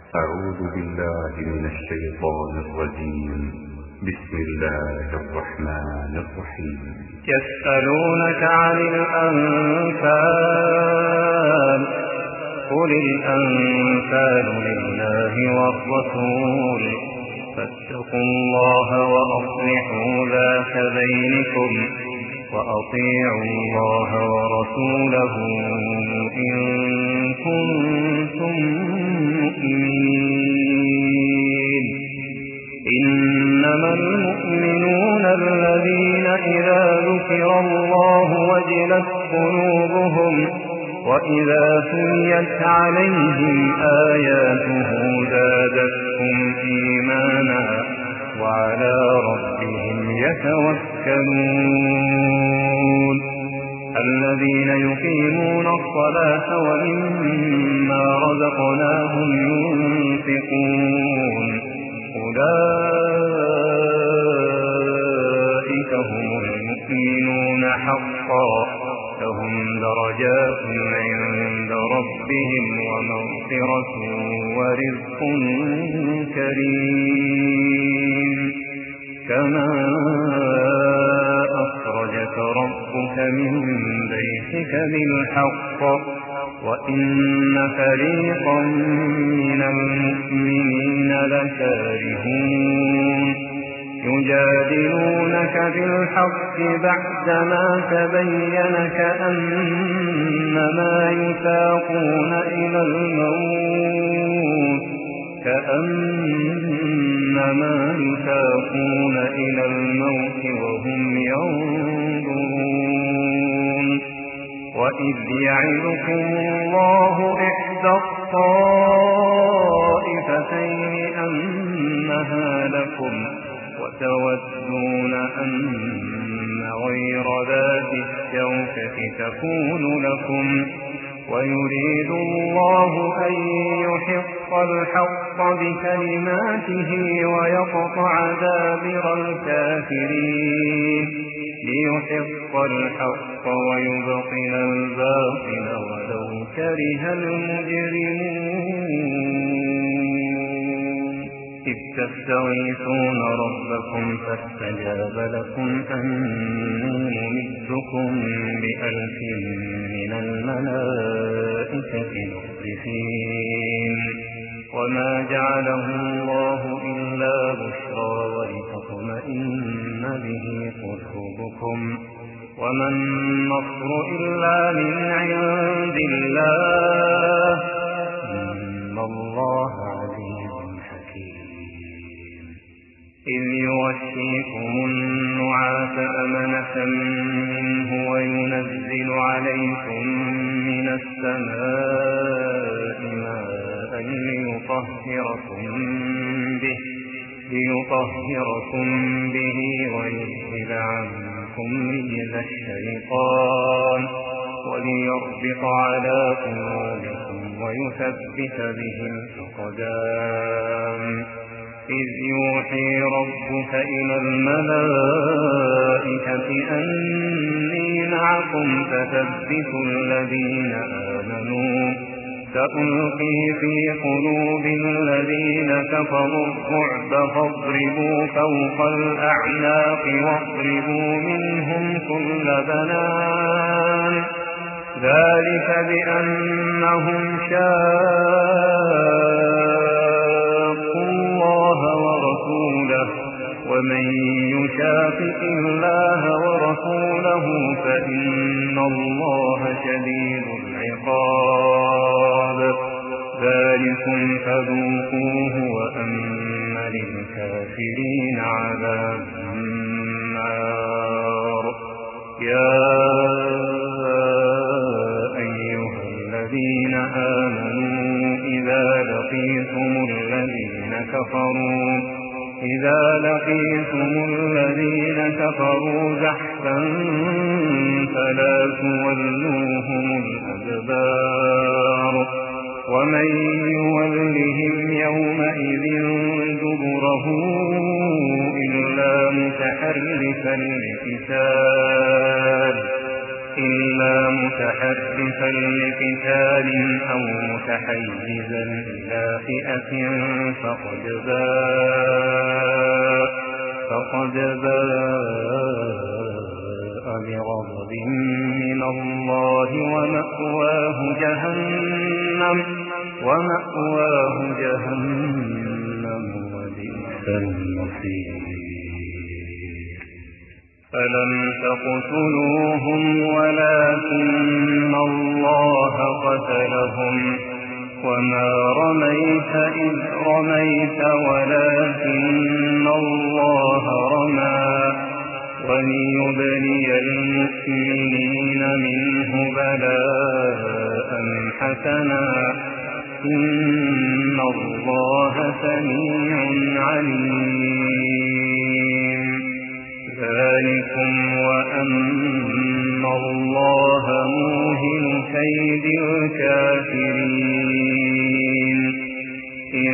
أعوذ بالله من الشيطان الرجيم. بسم الله الرحمن الرحيم. يسألونك عن الأنفال قل الأنفال لله والرسول فاتقوا الله وأصلحوا ذات بينكم وأطيعوا الله ورسوله إن كنتم مؤمنين. إنما المؤمنون الذين إذا ذكر الله وجلت قلوبهم وإذا تليت عليهم آياته زادتهم إيمانا وعلى ربهم يتوكلون. الذين يقيمون الصلاة ومما رزقناهم ينفقون أولئك هم المؤمنون حقا لهم درجات عند ربهم ومغفرة ورزق كريم. كما أخرجك ربك من بيتك بالحق وإن فريقا من المؤمنين لكارهون. يجادلونك بالحق بعدما تبين كأنما يساقون إلى الموت وهم ينظرون. وإذ يعدكم الله إحدى الطائفتين أنها لكم وتودون أن غير ذات الشوكة تكون لكم ويريد الله أن يحق الحق بكلماته ويقطع دابر الكافرين ليحق الحق ويبطل الباطل ولو كره المجرمون. إذ تستغيثون ربكم فاستجاب لكم أني ممدكم ب1000 من الملائكة مردفين. وما جعله الله إلا بشرى ولتطمئن به قلوبكم وما النصر إلا من عند الله إن الله عزيز حكيم. إذ يغشيكم النعاس أمنة منه وينزل عليكم من السماء ماء ليطهركم به ويذهب عنكم رجز الشيطان وليربط على قلوبكم ويثبت به الأقدام. إذ يوحي ربك إلى الملائكة أني معكم فثبتوا الذين آمنوا سألقي في قلوب الذين كفروا الرعب فاضربوا فوق الأعناق واضربوا منهم كل بنان. ذلك بأنهم شاقوا الله ورسوله ومن يشاقق الله ورسوله فإن الله شديد العقاب. ذلكم فذوقوه وأن للكافرين عذاب النار. يا أيها الذين آمنوا إذا لقيتم الذين كفروا زحفا فلا تولوهم الأدبار. ومن يولهم يومئذ دبره إلا متحرفا متحرفا لقتال أو متحيزا إلى فئة فقد باء بغضب من الله ومأواه جهنم وبئس المصير. فلم تقتلوهم ولكن الله قتلهم وما رميت إذ رميت ولكن الله رمى وليبلي المؤمنين منه بلاء حسنا إن الله سميع عليم. ذلكم وأن الله موهن كيد الكافرين. إن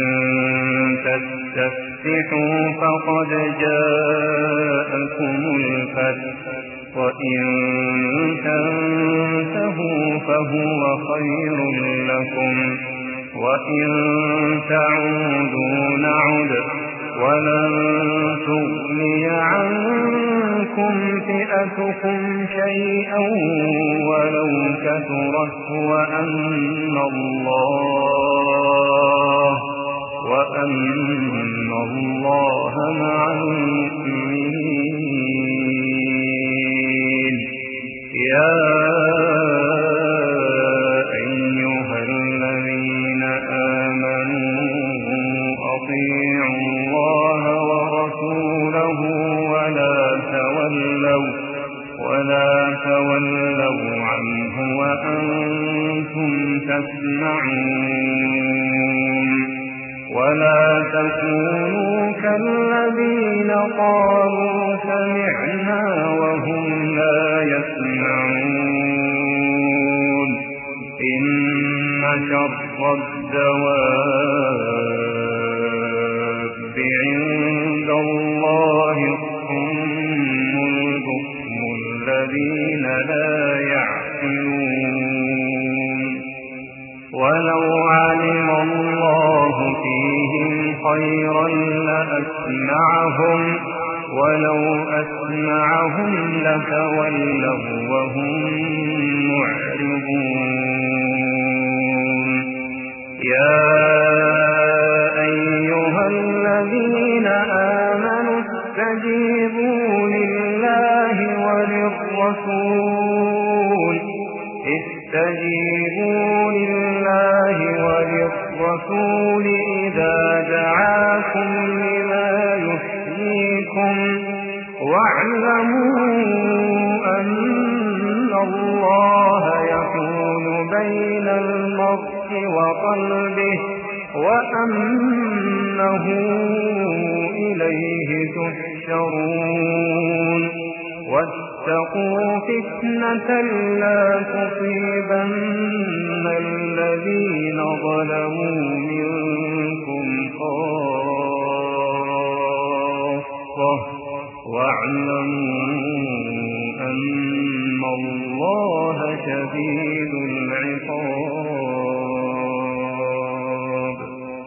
تستفتحوا فقد جاءكم الفتح وإن تنتهوا فهو خير لكم وإن تعودوا نعد ولن تغني عنكم فئتكم شيئا ولو كثرت وأن الله مع المؤمنين. يا أيها الذين آمنوا أطيعوا الله ورسوله ولا تولوا عنه وأنتم تسمعون. ولا تكونوا كالذين قالوا سمعنا وهم لا يسمعون. إن شر الدواب عند الله الصم البكم الذين لا يعقلون. ولو علم الله فيهم خيرا لأسمعهم ولو أسمعهم لتولوا وهم معرضون. يا أيها الذين آمنوا استجيبوا لله وللرسول إذا دعاكم لما يحييكم واعلموا أن الله يحول بين المرء وقلبه وأنه إليه تحشرون. واتقوا فتنة لا تصيبن الذين ظلموا منكم خاصة واعلموا أن الله شديد العقاب.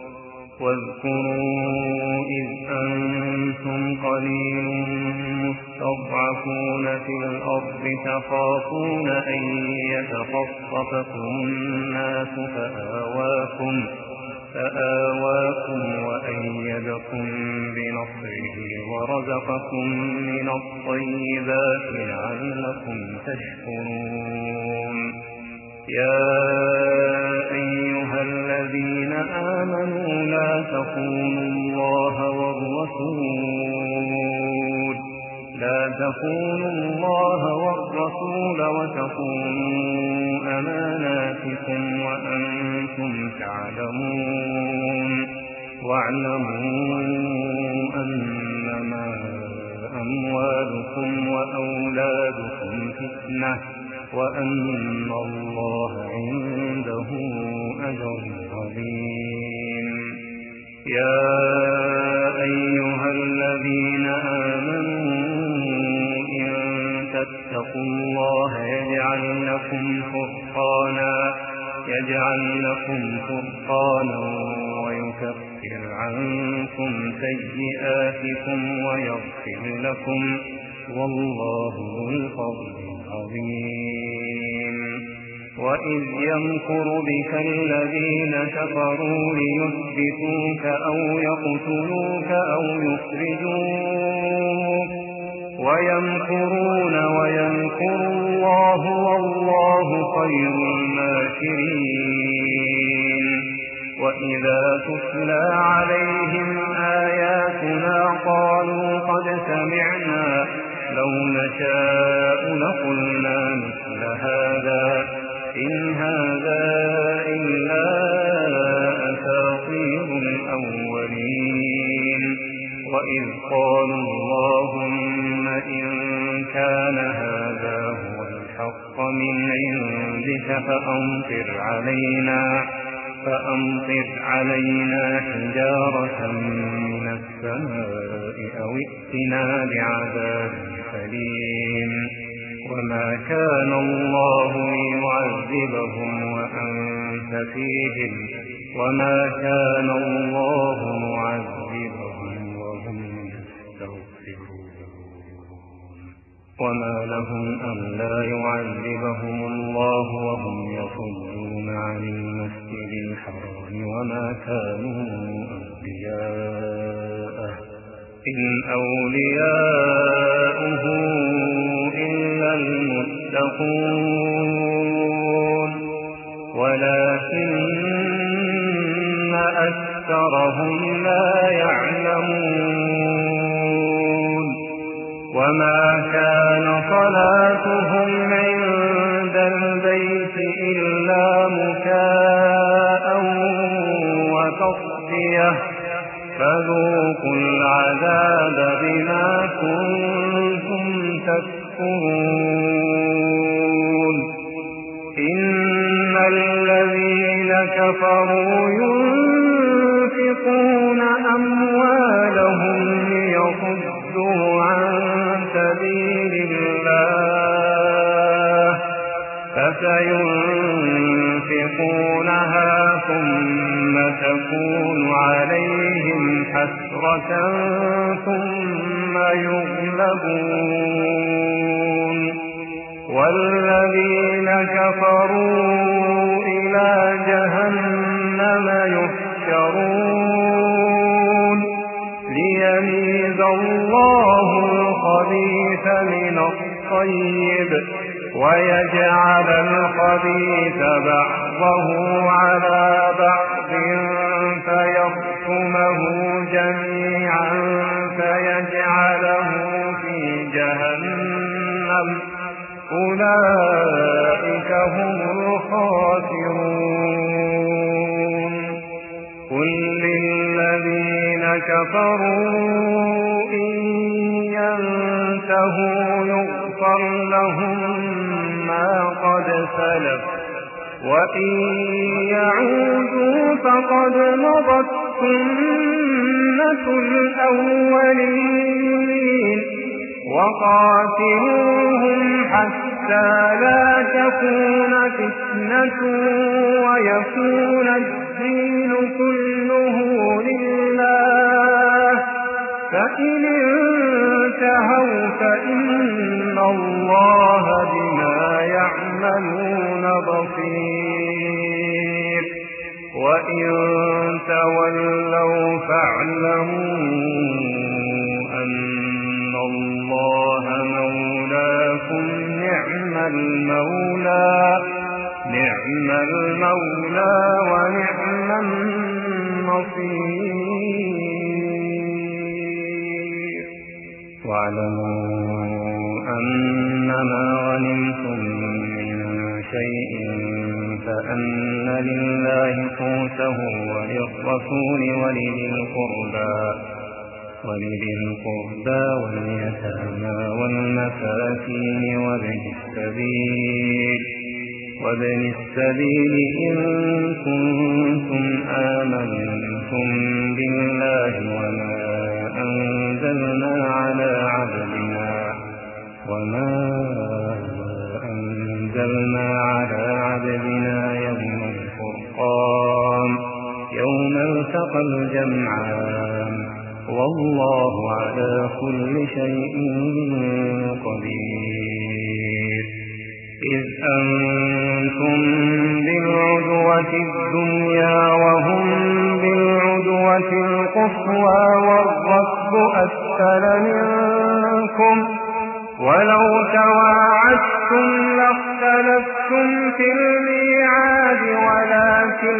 واذكروا إذ أنتم قليل مستضعفون في الأرض تخافون أن يتخطفكم الناس فآواكم وأيدكم بنصره ورزقكم من الطيبات لعلكم تشكرون. يا أيها الذين آمنوا لا تخونوا الله والرسول وتخونوا أماناتكم وأنتم تعلمون. واعلموا أنما أموالكم وأولادكم فتنة وأن الله عنده أجر عظيم. يا أيها الذين آمنوا إن تتقوا الله يجعل لكم فرقانا يجعل لكم فرقانا ويكفر عنكم سيئاتكم ويغفر لكم، والله ذو الفضل العظيم. وإذ يمكر بك الذين كفروا ليثبتوك أو يقتلوك أو يخرجوك، ويمكرون ويمكر الله والله خير الماكرين. وإذا تتلى عليهم آياتنا قالوا قد سمعنا لو نشاء لقلنا مثل هذا إن هذا إلا أساطير الأولين. وإذ قالوا اللهم إن كان هذا هو الحق من عندك فأمطر علينا حجارة من السماء أو ائتنا بعذاب أليم. وما كان الله ليعذبهم وأنت فيهم، وما كان الله معذبهم وهم يستغفرون. وما لهم ألا يعذبهم الله وهم يصدون عن المسجد الحرام وما كانوا أولياءه إن أولياؤه إلا المتقون ولكن أكثرهم لا يعلمون. وما كان صلاتهم عند البيت إلا مكاء وتصدية فذوقوا العذاب بما كنتم تكفرون. إن الذين كفروا ينفقون أموالهم ليصدوا عن سبيل الله فسينفقونها ثم تكون عليهم حسرة ثم يغلبون والذين كفروا إلى جهنم يحشرون ليميز الله الخبيث من الطيب ويجعل الخبيث بعضه على بعض فيركمه جميعا فيجعله في جهنم أولئك هم الخاسرون. قل للذين كفروا إن ينتهوا يغفر لهم ما قد سلف وإن يعودوا فقد مضت سنة الأولين وقاتلوهم حتى لا تكون فتنة ويكون الدين كله لله فإن انتهوا فإن الله بما يعملون بصير وإن تولوا فاعلموا أن الله مولاكم نعم المولى ونعم النصير. واعلموا أنما غنمتم من شيء فأن لله خمسه وللرسول ولذي القربى واليتامى والمساكين وابن السبيل إن كنتم آمنتم بالله وما أنزلنا على عبدنا يوم جمعان والله على كل شيء قدير. إذ أنتم بالعدوة الدنيا وهم بالعدوة القصوى والركب أسفل منكم ولو تواعدتم لاختلفتم في الميعاد ولكن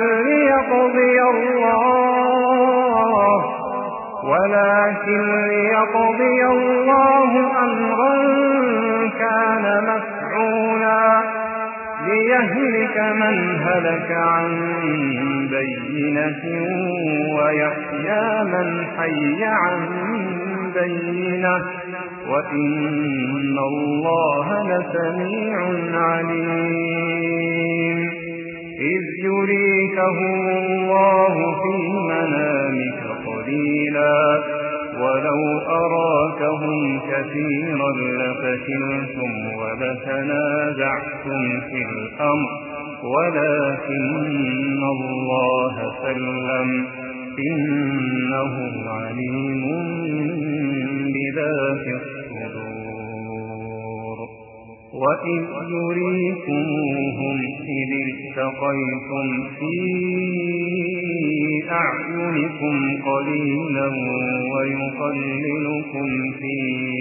ليقضي الله أمرا كان مفعولا ليهلك من هلك عن بينة ويحيى من حي عن بينة وإن الله لسميع عليم. إذ يريكهم الله في منامك قليلا ولو أراكهم كثيرا لفشلتم ولتنازعتم في الأمر ولكن الله سلم إنه عليم بذات الصدور. وإذ يريكموهم إذ التقيتم في أعينكم قليلا ويقللكم في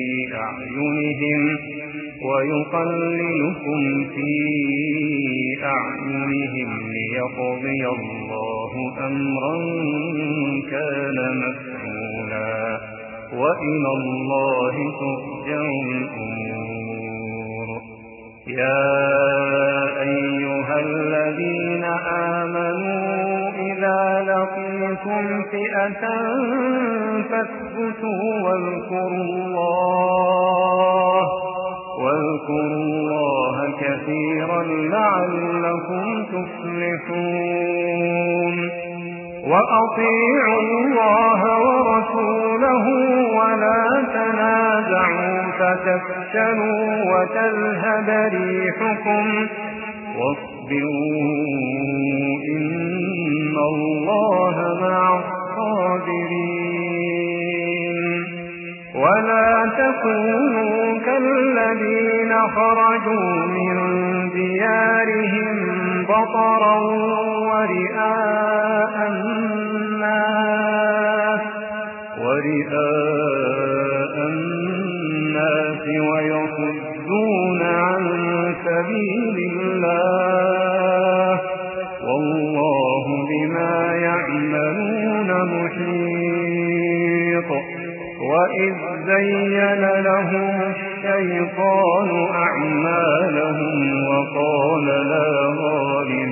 أعينهم ليقضي الله أمرا كان مفعولا وإلى الله ترجع الأمور. يا أيها الذين آمنوا إذا لقيتم فئة فاثبتوا واذكروا الله كثيرا لعلكم تفلحون. وأطيعوا الله ورسوله ولا تنازعوا فتفشلوا وتذهب ريحكم واصبروا إن الله مع الصابرين. ولا تكونوا كالذين خرجوا من ديارهم بطرا ورئاء الناس ويصدون عن سبيل الله والله بما يعملون محيط. وإذ زين لهم الشيطان أعمالهم وقال لا غالب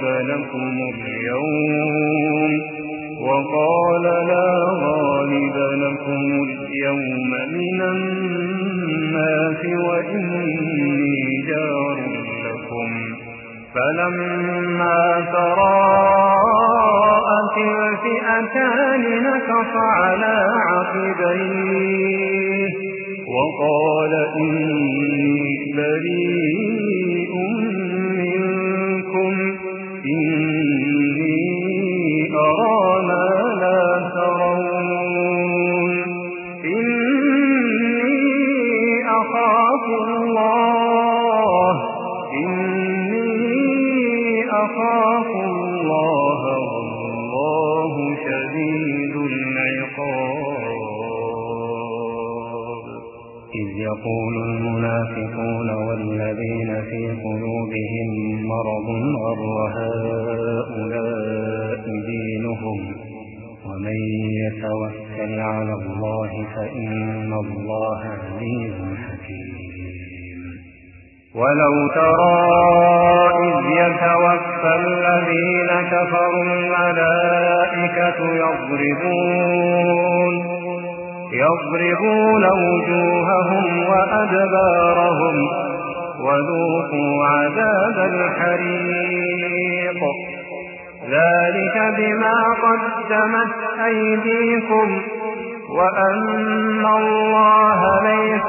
لكم اليوم من الناس وإني جار لكم. فلما تراءت الفئتان نكص على عقبيه وقال إني بريء منكم إني أرى ما لا ترون إني أخاف الله والله شديد العقاب. إذ يقول المنافقون والذين في قلوبهم مرض غر هؤلاء دينهم ومن يتوكل على الله فإن الله عليم حكيم. ولو ترى إذ يتوفى الذين كفروا الملائكة يضربون وجوههم وأدبارهم وذوقوا عذاب الحريق ذلك بما قدمت أيديكم وأن الله ليس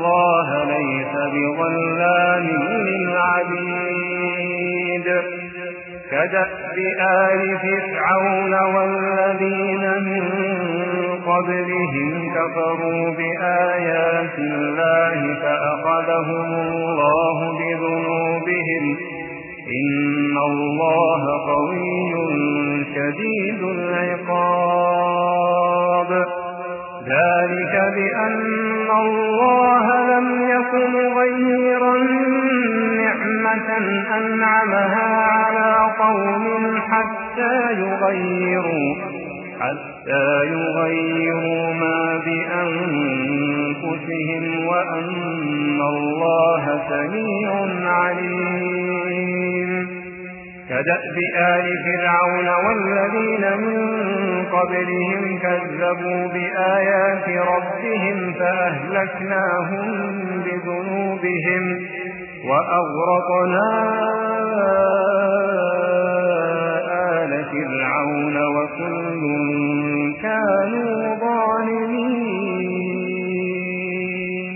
بظلام للعبيد. كدأب آل فرعون والذين من قبلهم كفروا بآيات الله فأخذهم الله بذنوبهم إن الله قوي شديد العقاب ذلك بأن الله لم يكن غيرا نعمة أنعمها على قوم حتى يغيروا ما بأنفسهم وأن الله سميع عليم كدأب آل فرعون والذين من قبلهم كذبوا بآيات ربهم فأهلكناهم بذنوبهم وأغرقنا آل فرعون وكل كانوا ظالمين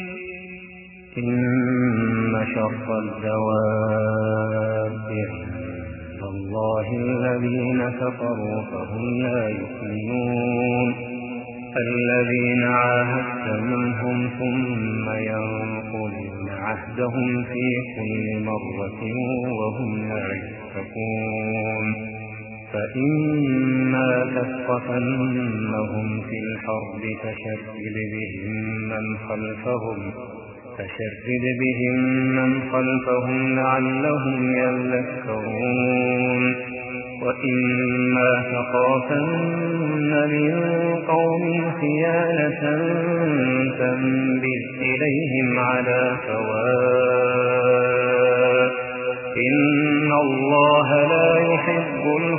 إن شر الدواب عند الله الذين كفروا فهم لا يؤمنون الذين عاهدت منهم ثم ينقضون عهدهم في كل مرة وهم لا يتقون فإما تثقفنهم في الحرب فشرد بهم من خلفهم لعلهم يذكرون وإما تخافن من قوم خيانة فانبذ إليهم على سواء إن الله لا يحب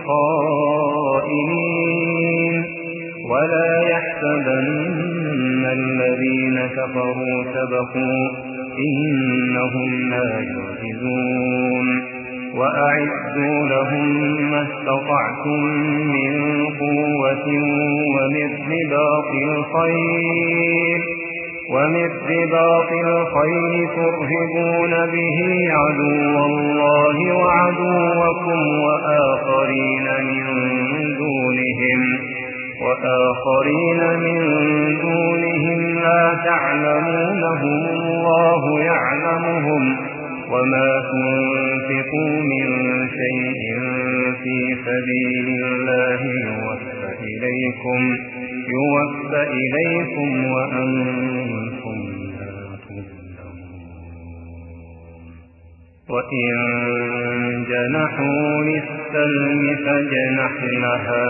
الخائنين ولا يحسبن الذين كفروا سبقوا إنهم لا يعجزون وأعدوا لهم ما استطعتم من قوة ومن رباط الخيل ترهبون به عدو الله وعدوكم وآخرين من دونهم لا تعلمونهم الله يعلمهم وما تنفقوا من شيء في سبيل الله يوفى إليكم وأنتم لا تظلمون وإن جنحوا للسلم فاجنح لها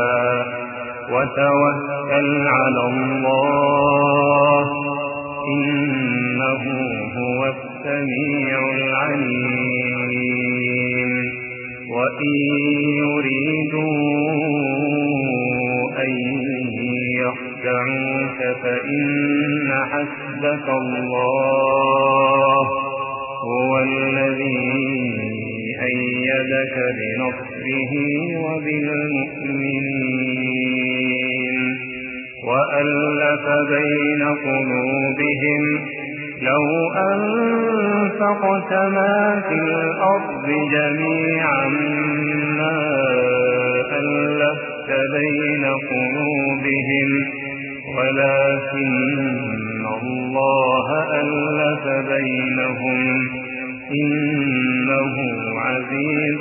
وتوكل على الله إنه هو السميع العليم وإن يريدوا أن يخدعوك فإن حسبك الله هو الذي أيدك بنصره وبالمؤمنين وألف بين قلوبهم لو أنفقت ما في الأرض جميعا ما ألفت بين قلوبهم ولكن الله ألف بينهم إنه عزيز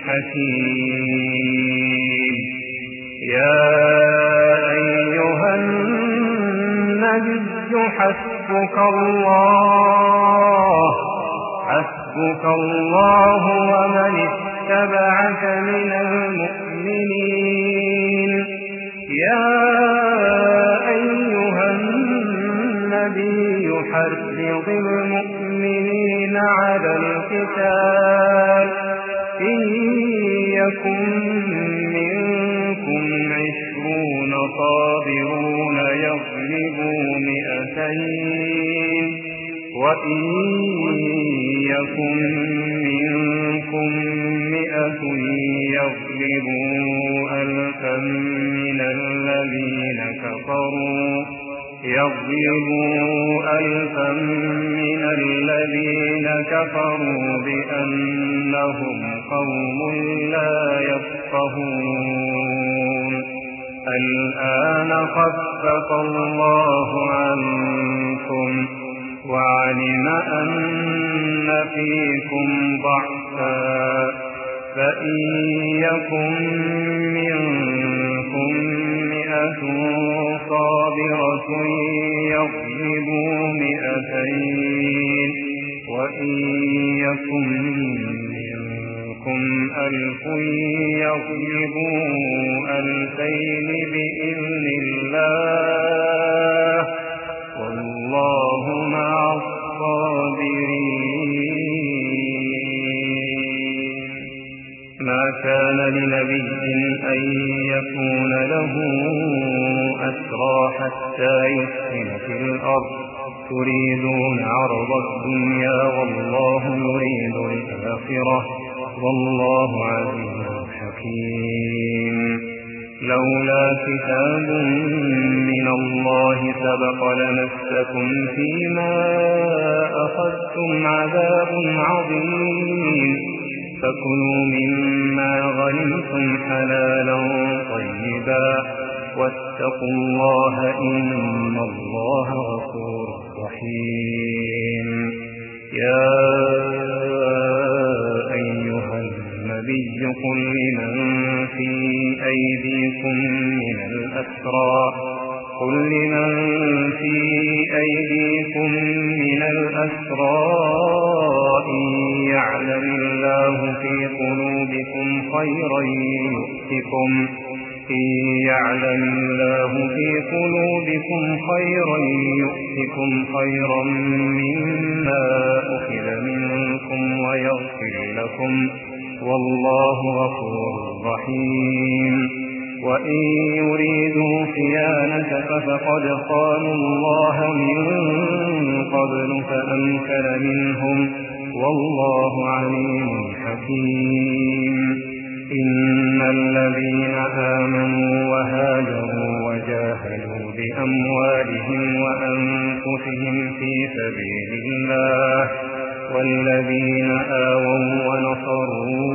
حكيم يا أيها النبي حسبك الله ومن اتبعك من المؤمنين يا أيها النبي حرض المؤمنين على القتال إن يكن منكم 20 صابرون يغلبوا 200 وإن يكن منكم 100 يغلبوا 1000 من الذين كفروا بأنهم قوم لا يفقهون تكرهون الآن خفف الله عنكم وعلم أن فيكم ضعفا فإن يكن منكم 100 صابرة يغلبوا 200 وإن يكن منكم 1000 يغلبوا 2000 بإذن الله والله مع الصابرين. ما كان لنبي أن يكون له أسرى حتى يسكن في الأرض تريدون عرض الدنيا والله يريد الآخرة والله عزيز حكيم. لولا كتاب من الله سبق لمسكم فيما أخذتم عذاب عظيم فكلوا مما غنمتم حلالا طيبا واتقوا الله إن الله غفور رحيم. يا أيها النبي قل لمن في أيديكم من الأسرى إن يعلم الله في قلوبكم خيرا يؤتكم خيرا مما أخذ منكم ويغفر لكم والله غفور رحيم. وإن يريدوا خيانتك فقد خانوا الله من قبل فأمكن منهم والله عليم حكيم. إن الذين آمنوا وهاجروا وجاهدوا بأموالهم وأنفسهم في سبيل الله والذين آووا ونصروا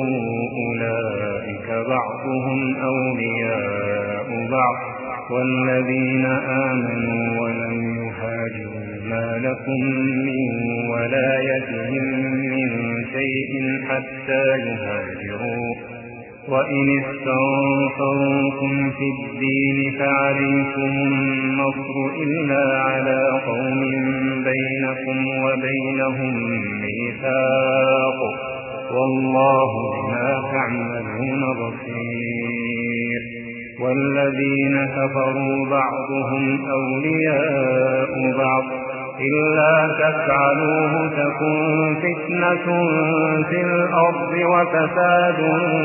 أولئك بعضهم أولياء بعض والذين آمنوا ولم يهاجروا ما لكم من ولايتهم من شيء حتى يهاجروا وإن استنصروكم في الدين فعليكم النصر إلا على قوم بينكم وبينهم ميثاق والله بما تعملون بصير. والذين كفروا بعضهم أولياء بعض إلا تفعلوه تكن فتنة في الأرض وفساد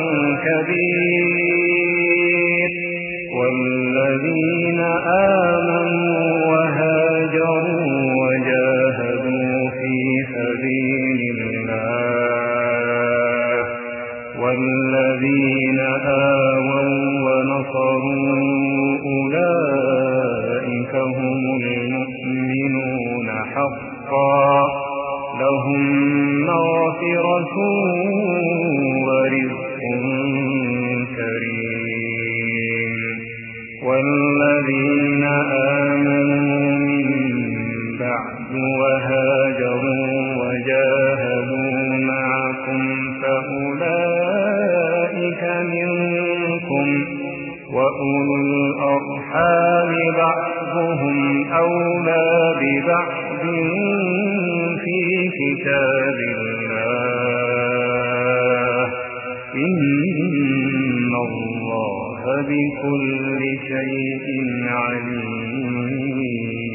كبير. والذين آمنوا وهاجروا وجاهدوا في سبيل الله والذين آووا ونصروا أولئك هم المؤمنون حقا لهم مغفرة ورزق كريم. والذين آمنوا من بعد وهاجروا وجاهدوا معكم فأولئك منكم وأولو الأرحام بعضهم أولى ببعض في كتاب الله إن الله بكل شيء عليم.